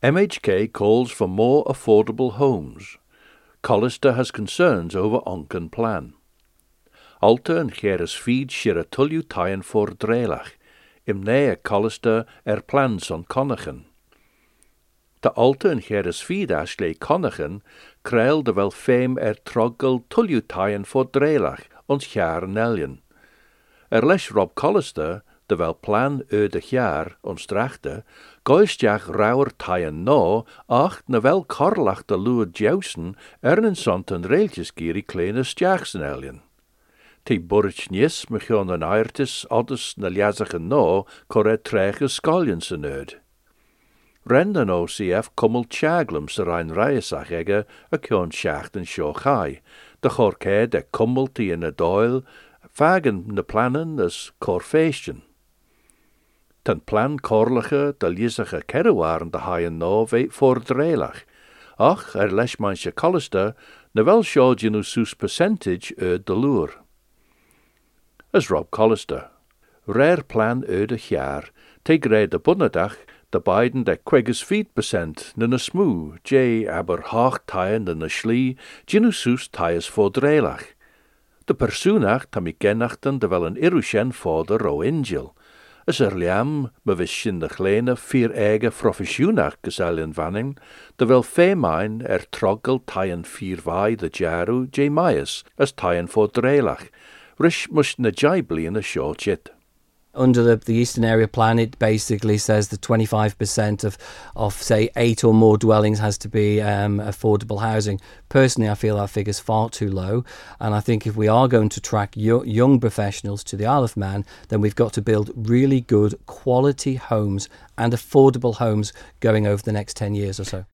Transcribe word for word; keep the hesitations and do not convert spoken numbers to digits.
M H K calls for more affordable homes. Collister has concerns over Onken plan. Alta and Cheras feed shir a tulliu taien for dreilach, im nea Collister er plans on Connachen. De Alta and Cheras feed ashley Connachen kruil de wel fame er troggel tulliu taien for dreilach, ons jaar neljen. Er les Rob Collister, de wel plan u de jaar, ons drachte, goistjach rauwer taien no, ach na wel korlach de luwe jousen, ernen sont en reeltjes giri kleine stjachsen eljen. Ti burrich nies mechion en aertis oddes na liazach no, corre trege skoljensen ud. Renden O C F kummel tjaglum ser ein reisach egge, a kion schachten shochai, de chorke de kummelti in a doil, fagen na plannen as corfeestjen. Ten plan korlige de liezige kerrewaren de haien no weet voor dreilach. Ach, er les manche Collister, na wel sjodje nu sus percentage uit de loer. As Rob Collister. Rare plan uit de jaar, teeg red de bunnedag, de beiden de quegges feet percent, na na smoe, j aber haag taien na na schlie, jinu sus taies voor dreilach. De persoonach tam ik genachten de wel een irushen voor de ro ingel. As er liam, me wishin de kleine vier eigen professionach gezellen vanning, de wel femein er troggel taien vier vai de jaru j maius, as taien voor dreilach. Rish must na jaibli in a short jit. Under the, the Eastern Area Plan, it basically says that twenty-five percent of, of, say, eight or more dwellings has to be um, affordable housing. Personally, I feel that figure's far too low. And I think if we are going to attract yo- young professionals to the Isle of Man, then we've got to build really good quality homes and affordable homes going over the next ten years or so.